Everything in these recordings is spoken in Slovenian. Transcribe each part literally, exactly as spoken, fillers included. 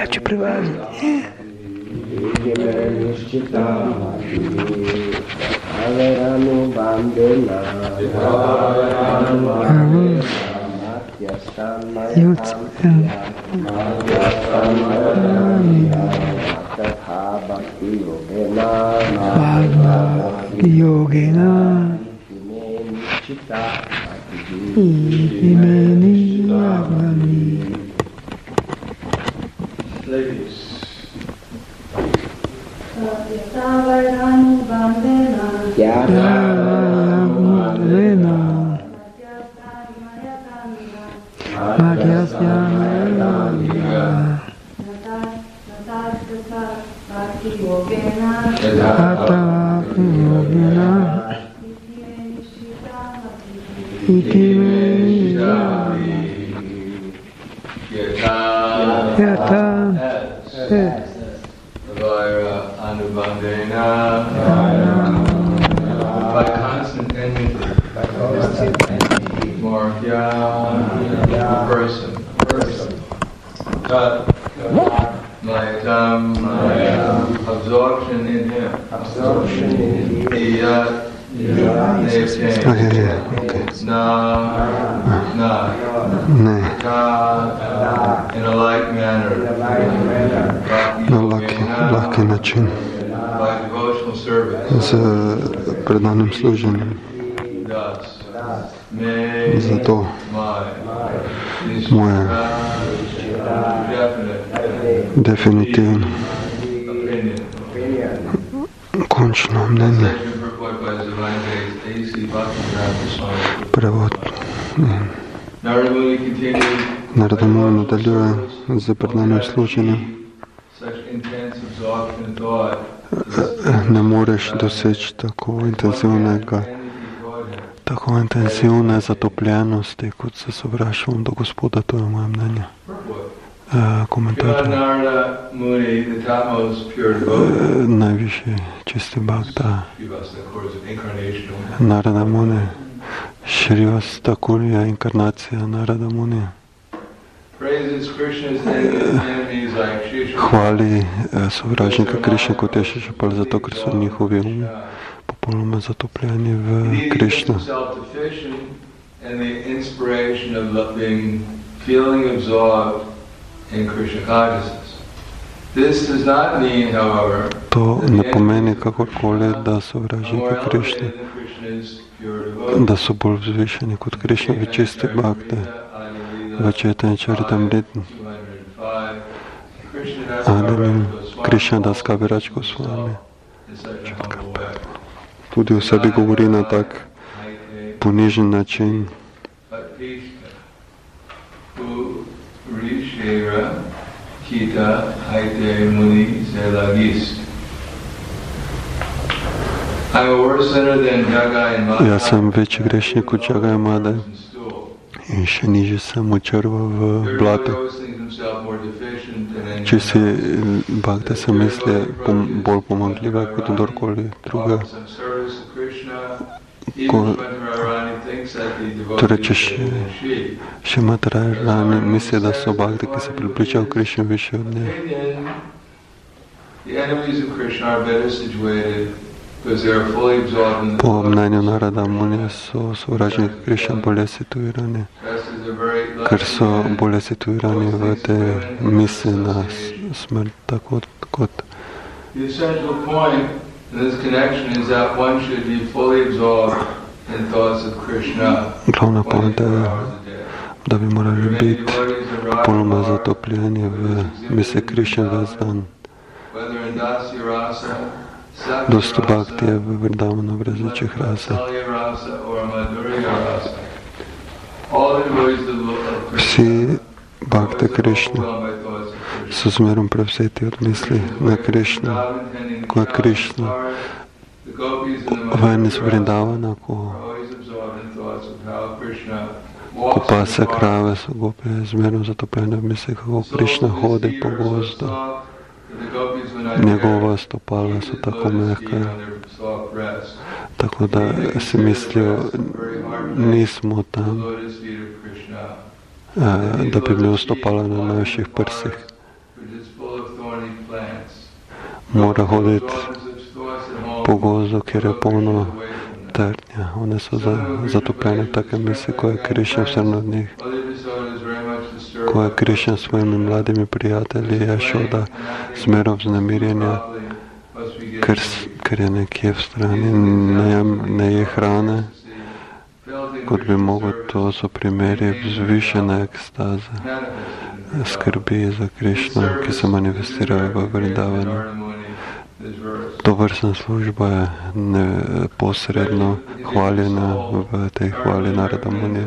Faccio prevale. Yogena Imeni Avani. Ladies. Yatavairanu Bandena Yatavairanu Madhyasyamaya Natasya Bhakti Yogena Tata Yogena Iti me Yata Vaira Anubandena. By constant enmity. Morphia. Person. God. My um, absorption in Him. Absorption in Him. Iyat. They obtain. Oh, yeah, yeah. Okay. Na. Na. Ne. God. In a like manner. Na laki, laki način. By devotional service. Z predanim služenjem. Thus. May Zato my moje definitivno končno mnenje, prevod. Narada Muni nadaljuje z predanim služenjem. Ne moreš doseči tako intenzivnega tako intenzivne zatopljenosti, kot se sovraštvom do Gospoda, to je moje mnenje. E, komentator. E, najvišji čisti Bhakta, Narada Muni, Šrivasta Kurja, inkarnacija Narada Muni. Hvali sovražnika Krišne kot je Šešapal, zato ker so njihovi umi popolnoma zatopljeni v Krišno. To ne pomeni kakorkoli, da sovražniki Krišne, da so bolj vzvišeni kot Krišna v čisti Bhakti, v Chaitanya Charitamrita. Adanim Krišna Das Kaviraj Goswami. Tudi o sebi govori na tak ponižen način. Jaz sem večji grešnik kot Jaga in Mada in še nižje sem od črva v blatu. Če si Bhakta se misli bolj pomanjkljiva kot kdorkoli druga, ko, torej če še, še Matarani misli, da so Bhakti, ki se približajo Krišni više od nje. Po mnenju Narada Munija so sovražniki Krišne bolje situirani, ker so bolje situirani v te misli na smrt, tako kot. Glavna poanta je, da bi morali biti popolnoma zatopljeni v misli Krišne ves dan. Dosta Bhakti je v Vrindavanju v različnih rasah. Vsi Bhakti Krišne so zmerom prevzeti od misli na Krišno, ko je Krišna ven iz Vrindavana, ko, ko pase krave, so gope zmerom zatopljene v misli, kako Krišna hodi po gozdu. Njegova stopala so tako mehka, tako da si mislijo, nismo tam, da bi bili stopala na naših prsih. mora hoditi po gozdu, kjer je polno trnja. One so zatopljene v take misli, ko je Krišna vsem od njih. Ko je Krišna s svojimi mladimi prijatelji je šel, da zmerov vznemirjenja, ker, ker je nekje v strani, ne, ne je hrane, kot bi mogel. To so primeri vzvišene ekstaze, skrbi za Krišno, ki se manifestirajo v Vrindavanu. To vrstna služba je neposredno hvaljena v tej hvali Narada Muni.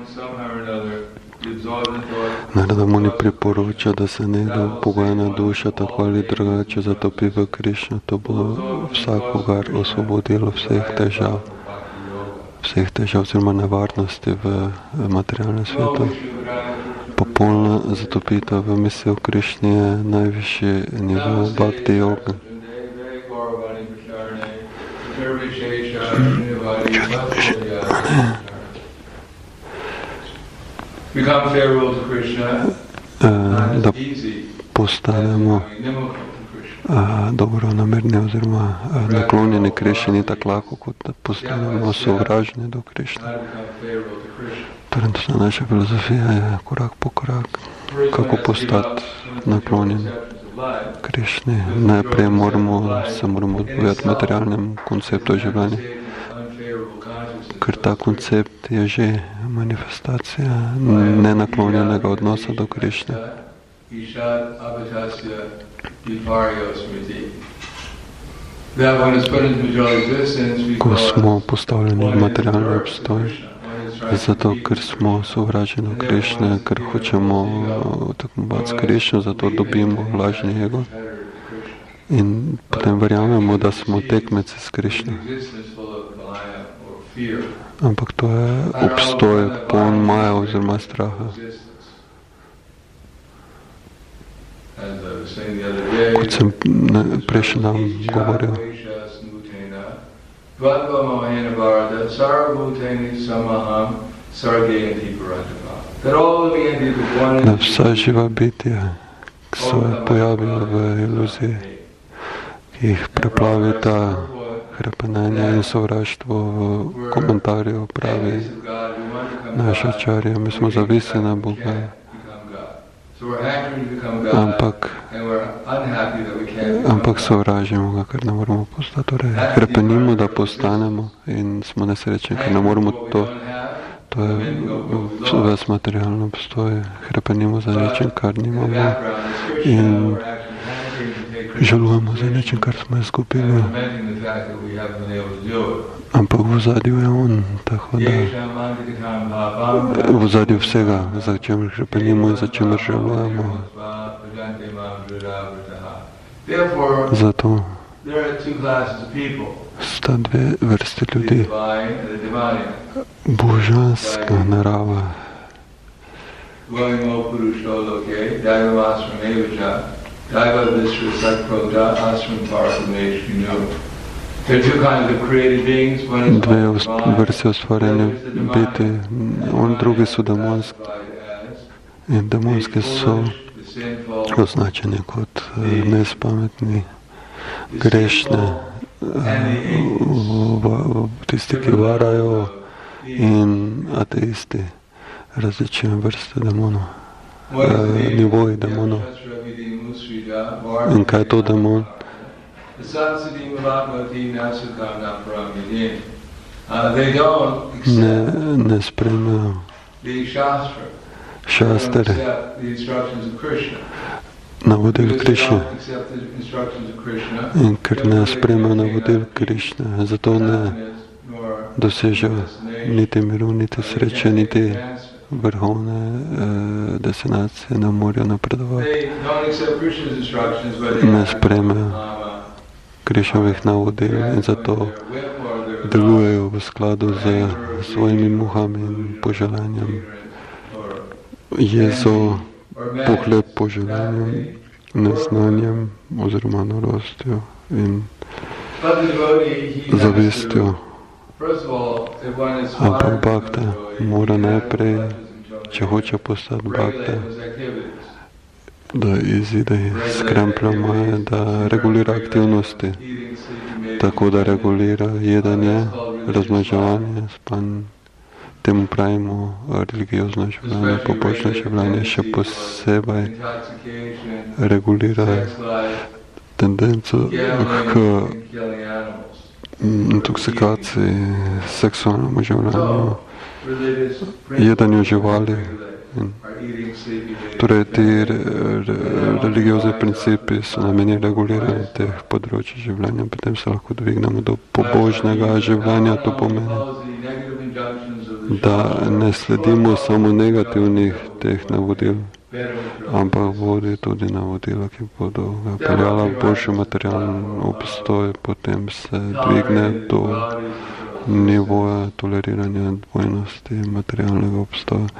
Narada Muni priporoča, da se nekdo pogojena duša tako ali drugače zatopi v Krišno. To bo vsakogar osvobodilo vseh težav, vseh težav oziroma nevarnosti v materialnem svetu. Popolna zatopitev v misli o Krišni je najvišji nivo bhakti yoga. Da postanemo dobronamerni oziroma naklonjeni Krišni ni tako lahko, kot da postanemo sovražni do Krišne. Torej, naša filozofija je korak po korak, kako postati naklonjen Krišni. Najprej moramo se moramo odpovedati materialnemu konceptu življenja, ker ta koncept je že manifestacija nenaklonjenega odnosa do Krišne. Ko smo postavljeni v materialni obstoj, zato ker smo sovražni do Krišne, ker hočemo tekmovati s Krišno, zato dobimo lažni ego in potem verjamemo, da smo tekmeci s Krišno. Ampak to je obstoj poln maja oziroma straha. Kot sem prejšnji dan govoril, da vsa živa bitja se pojavijo v iluziji, ki jih preplavi ta hrepenenje in sovraštvo. V komentarju pravi naša čarja, mi smo zavisni na Boga, ampak, ampak sovražimo ga, ker ne moramo postati. Torej, hrepenimo, da postanemo in smo nesrečni, ker ne moramo to. To je ves materialno obstoj. Hrepenimo za nečem, kar nimamo in žalujemo za nečem, kar smo izgubili. Ampak v ozadju je on, tako da v ozadju vsega, za čemer hrepenimo in za čemer žalujemo. Zato sta dve vrste ljudi. Božanska narava. Dve vrste ustvarjene biti. On drugi so demonski. In demonski so označeni kot nespametni, grešne, tisti, ki varajo, in ateisti, različne vrste demonov, nivoji demonov. In kaj je to demon? Ne, ne spremljajo šastre, navodil Krišne. In ker ne spremljajo navodil Krišne, zato ne dosežejo niti miru, niti sreče, niti vrhovne eh, destinacije, ne morajo napredovati. Ne spremljajo Krišnovih navodil in zato delujejo v skladu z svojimi muhami in poželenjem. Jezo, pohled poželenjem, neznanjem oziroma narostjo in zavestjo. Ampak bhakta mora najprej, če hoče postati bhakta, da izide iz kremplja Maje, da regulira aktivnosti, tako da regulira jedanje, razmnoževanje, spanje. Temu pravimo religiozno življenje, pobožno življenje, še posebej regulira tendenco k intoksikaciji, seksualnemu življenju, jedanju živali. Torej, ti re, re, religiozni principi so namenjeni reguliranju teh področij življenja, potem se lahko dvignemo do pobožnega življenja. To pomeni, da ne sledimo samo negativnih teh navodil, ampak vodi tudi navodila, ki bodo ga peljala v boljši materialni obstoj, potem se dvigne do nivoja toleriranja dvojnosti materialnega obstoja.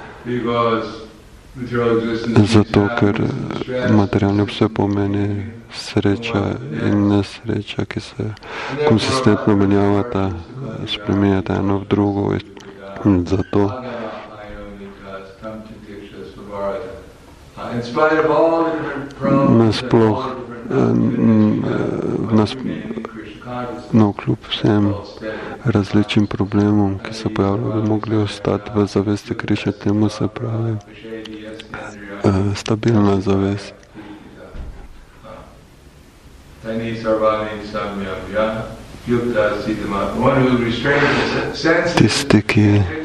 Zato, ker materialni obstoj pomeni sreča in nesreča, ki se konsistentno menjavata, spremenjata eno v drugo. Zato nasploh nas, no, kljub vsem različnim problemom, ki se pojavljajo, bi mogli ostati v zavesti Krišne, temu se pravi stabilna zavest. Tisti, ki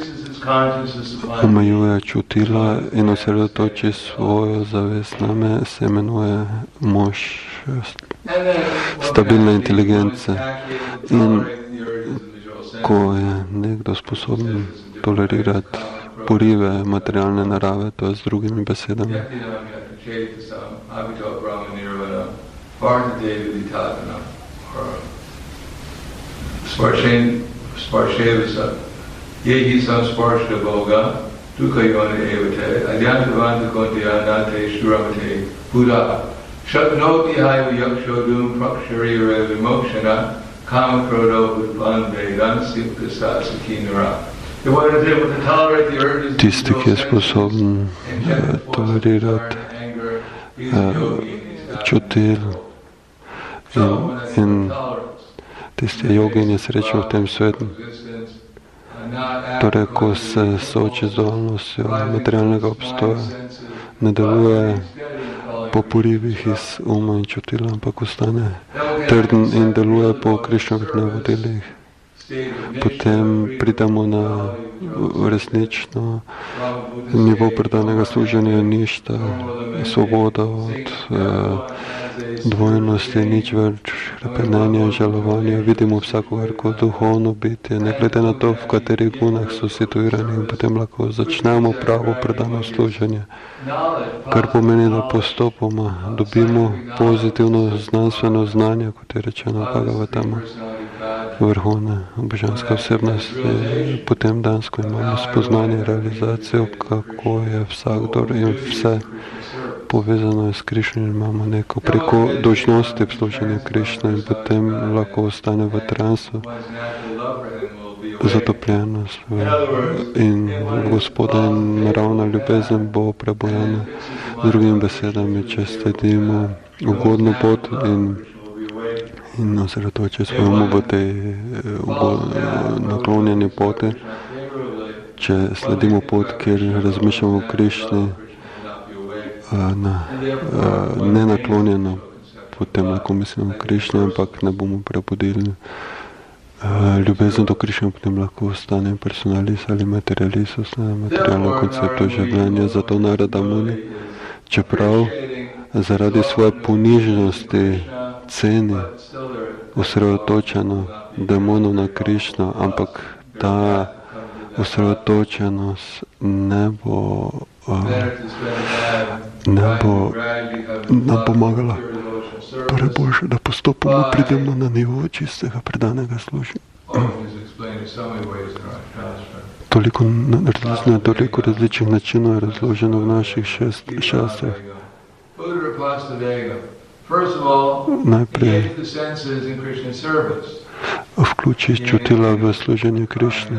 omejuje čutila in osredotoči svojo zavest name, se imenuje mož stabilne inteligence. In ko je nekdo sposoben tolerirati porive materialne narave, to je z drugimi besedami, Yehi samsparshya bhoga dukayona evate adyantavanta kontiyanate shuramate buddha shatnoti haiva yakshodum praksharira vimokshana kama krodo udvanvedan siptasa sakinara. Tisti, ki je sposoben tolerirati čutil in, in tisti jogin je srečen v tem svetu. Torej, ko se sooči z dualnostjo materialnega obstoja, ne deluje po porivih iz uma in čutila, ampak ostane trden in deluje po Krišnovih navodilih. Potem pridemo na resnično nivo predanega služenja, ništa, svoboda od eh, dvojnosti, nič več hrepenenja, žalovanja. Vidimo vsakogar kot duhovno bitje, ne glede na to, v katerih gunah so situirani, in potem lahko začnemo pravo predano služenje, kar pomeni, da postopoma dobimo pozitivno znanstveno znanje, kot je rečeno Bhagavatama, vrhovne božanske osebnosti. Potem dansko imamo spoznanje, realizacijo, kako je vsakdor in vse povezano s Krišno, imamo neko preko dožnosti služenja Krišne in potem lahko ostane v transu, zatopljenost in Gospoda in naravna ljubezen bo prebojena. Z drugimi besedami, če sledimo ugodno pot in in osredotočiti svoj um v tej naklonjeni poti, če sledimo pot, kjer razmišljamo o Krišni, na, ne naklonjeno, potem lahko mislimo o Krišni, ampak ne bomo prebudili ljubezen do Krišne, potem lahko ostane personalist ali materialist, ostane materialno konceptu življenja. Zato Narada Muni, čeprav zaradi svoje ponižnosti ceni osredotočeno demonov na Krišno, ampak ta osredotočenost ne bo uh, ne bo nam pomagala. Torej boljše, da postopoma pridemo na nivo čistega predanega služenja. Toliko, na toliko različnih načinov je razloženo v naših šest šastrah. Najprej vključi čutila v služenje Krišne.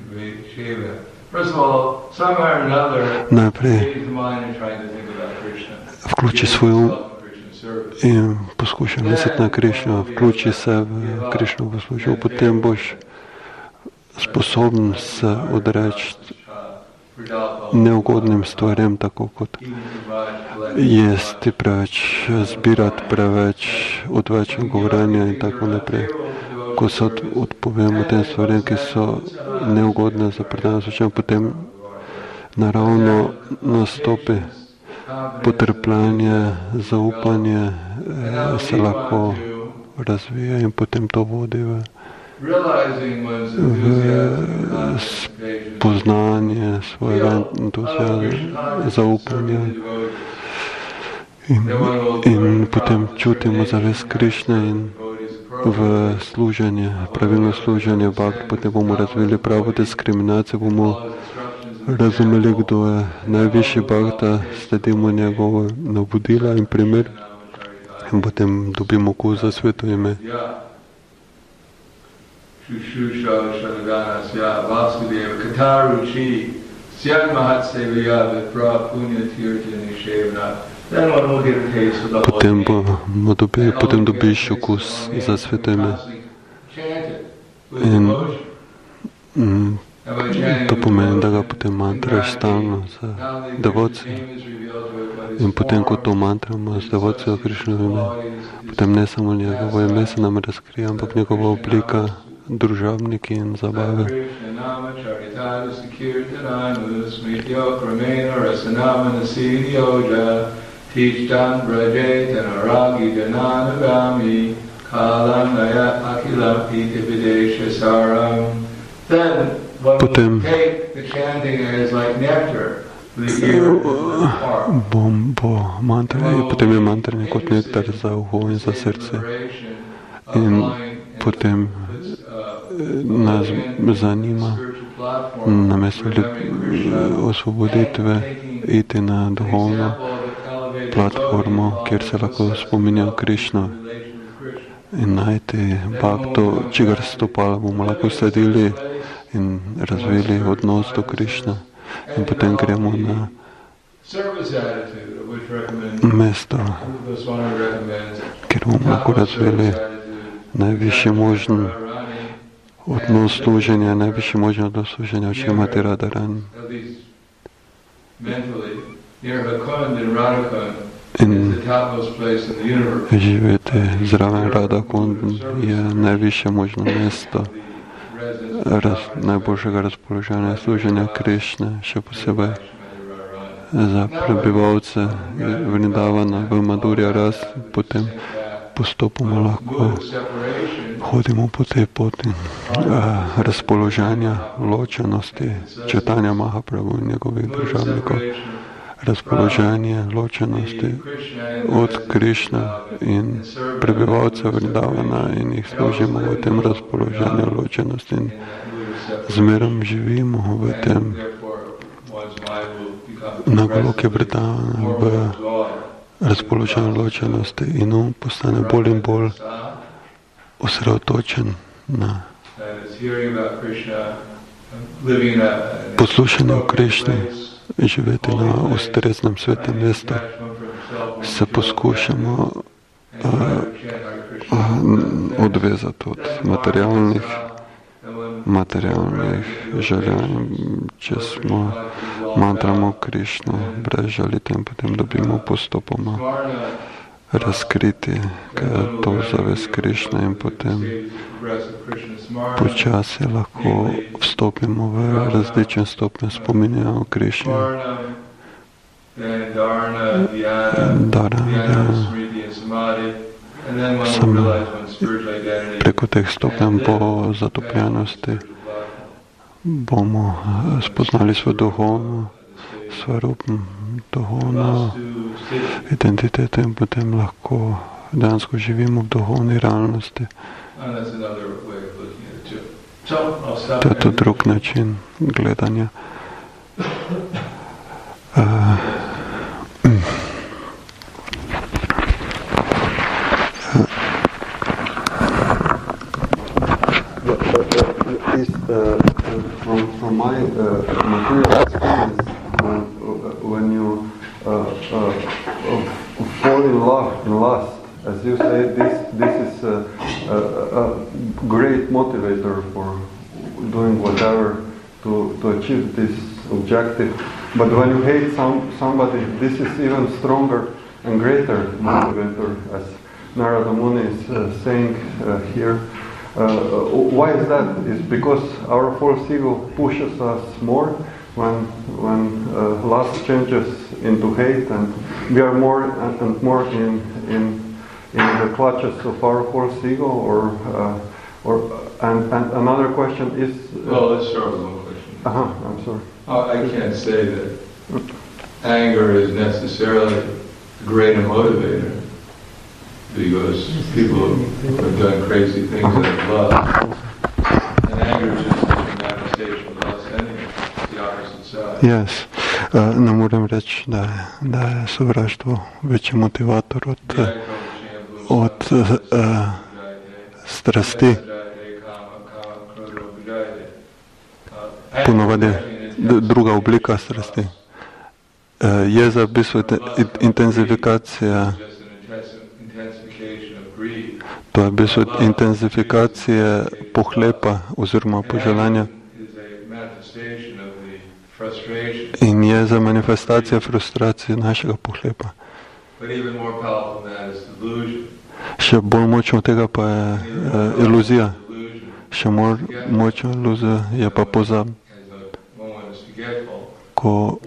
Najprej vključi svoj um in poskušaj misliti na Krišno, vključi se v Krišno poslušal, potem boš sposoben se odreči neugodnim stvarem, tako kot jesti preveč, zbirati preveč, odveč govorjenja in tako naprej. Ko se od, odpovemo tem stvarem, ki so neugodne za predanje slučajem, potem naravno nastopi potrpljenje, zaupanje se lahko razvija in potem to vodi v, v spoznanje svojega entuzijazma, zaupanja in, in potem čutimo zavest Krišne in v služenje, pravilno služenje bhakti, potem bomo razvili pravo diskriminacijo, bomo razumeli, kdo je najvišji bhakta, sledimo njegove navodila in primer in potem dobimo okus za sveto ime. Potem, bomo dobili, potem dobiš okus za sveto ime. In mm, to pomeni, da ga potem mantraš stalno z devocijo. In potem, ko to mantramo z devocijo Krišnovo ime, potem ne samo njegovo ime se nam razkrije, ampak njegova oblika, družabniki in zabave. Potem bom bo mantra, potem je mantra kot nektar za uho in za srce. In potem nas zanima namesto osvoboditve iti na duhovno platformo, kjer se lahko spominja Krišno in najti bhakto, čigar stopala bomo lahko sledili in razvili odnos do Krišna. In potem gremo na mesto, kjer bomo lahko razvili najvišji možen odnos služenja, najvišji možen odnos služenja, če imate Radharan. In živeti zraven Radhakund je najvišje možno mesto raz, najboljšega razpoloženja služenja Krišne, še posebej za prebivalce Vrindavana v Madhurya Ras, potem postopoma lahko hodimo po tej poti uh, razpoloženja, ločenosti, čitanja Mahaprabhu in njegovih državnikov, razpoloženje, ločenosti od Krišna in prebivalcev Vrindavana in jih služimo v tem razpoloženju, ločenosti in zmerom živimo v tem na Goloki Vrindavana v razpoloženju ločenosti in on postane bolj in bolj osredotočen na poslušanje o Krišni, živeti na ustreznem svetem mestu, se poskušamo uh, uh, odvezati od materialnih, materialnih želja. Če smo mantramo Krišno brez žalite in potem dobimo postopoma razkriti, kaj je to zavest Krišna in potem počasi lahko vstopimo v različne stopnje spominjanja o Krišni. Dharana, samo preko teh stopenj po zatopljenosti bomo spoznali svoj duhovno, svarupno, duhovno identiteto in potem lahko dejansko živimo v duhovni realnosti. To je to drug način gledanja. Uh, Is, uh, from, from my uh, material experience, uh, when you uh, uh, you say, this this is a, a, a great motivator for doing whatever to, to achieve this objective. But when you hate some somebody, this is even stronger and greater motivator, as Narada Muni is uh, saying uh, here. Uh, why is that? Is because our false ego pushes us more when when uh, lust changes into hate, and we are more and, and more in in in the clutches of our false ego, or uh, or and, and another question is. Uh, well, let's start with one question. Uh huh. I'm sorry. Oh, I can't say that anger is necessarily a greater motivator, because people have done crazy things like love, and anger is just a manifestation of lust anyway. It's the opposite side. Yes. Uh, ne morem reči, da je, da je sovraštvo večji motivator od, uh, od uh, uh, strasti. Ponovadi d- druga oblika strasti. Uh, jeza v bistvu intenzifikacija. To je v bistvu intenzifikacija pohlepa oziroma poželanja. In je za manifestacija frustracije našega pohlepa. Še bolj močno tega pa je uh, iluzija. Še bolj močna iluzija je pa pozab. Ko,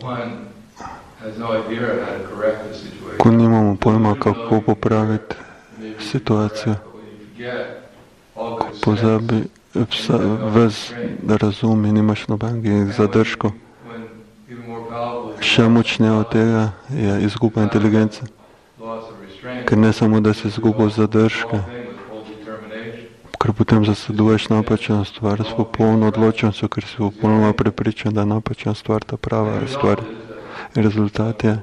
ko nimamo pojma, kako popraviti situacijo, ko pozabi vsa, ves razum in nimaš nobenih zadržkov. Še močneje od tega je izguba inteligence, ker ne samo, da si izgubil zadržke, ker potem zasleduješ napačno stvar s popolno odločnostjo, ker si popolnoma prepričan, da je napačna stvar ta prava stvar. Rezultat je,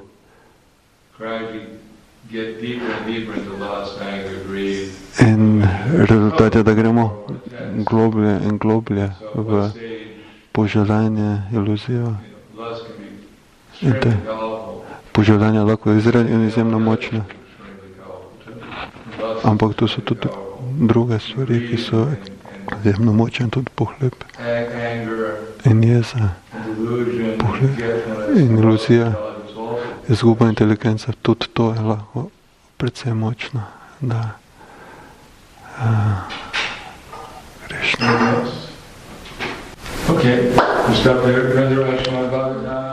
in rezultat je, da gremo globlje in globlje v poželanje, iluzijo. In te poželanja lahko izredno izjemno močne. Ampak tu so tudi druge stvari, ki so izjemno močne, tudi pohlep in jeza, pohlep in iluzija, izguba inteligence, tudi to je lahko precej močno, da uh, greš na. Okay, we stop there. Resurrection of Bhagavatam.